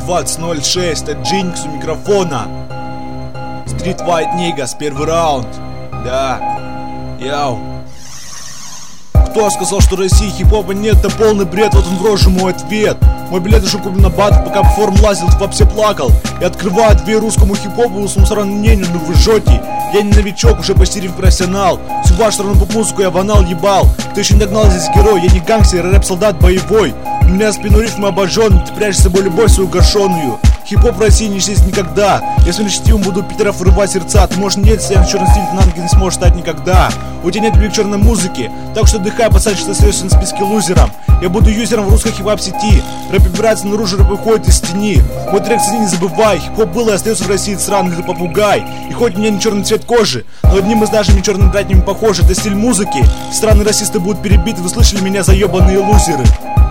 2006, это Джиникс у микрофона. Street White Niggas, первый раунд. Да, яу. Кто сказал, что в России хип-хопа нет, это полный бред, вот он в рожу мой ответ. Мой билет уже куплен на батл, пока по форум лазил, в попсе плакал. И открываю дверь русскому хип-хопу, усну сраным мнению, ну вы жжете. Я не новичок, уже почти профессионал. Всю вашу сторону поп-музыку я банал ебал. Ты еще не догнал, здесь герой, я не гангстер, рэп-солдат боевой. У меня спину рифмы обожженный, ты прячешь с собой любовь свою гашеную. Хип-хоп в России не исчезнет никогда. Если нечестивым буду питеров вырывать сердца. Ты можешь не если я на черный стиль, ты на ноги не сможешь стать никогда. У тебя нет любви к черной музыке, так что отдыхай, пацан, что ты остаешься на списке лузером. Я буду юзером в русской хип-хоп сети. Рэп вибирается наружу, рэп выходит из тени. Мой трек цени не забывай. Хип-хоп был и остается в России, сраный ты попугай. И хоть у меня не черный цвет кожи, но одним из нашими черными братьями похожи. Это стиль музыки. Странные расисты будут перебиты, вы слышали меня, заебанные лузеры.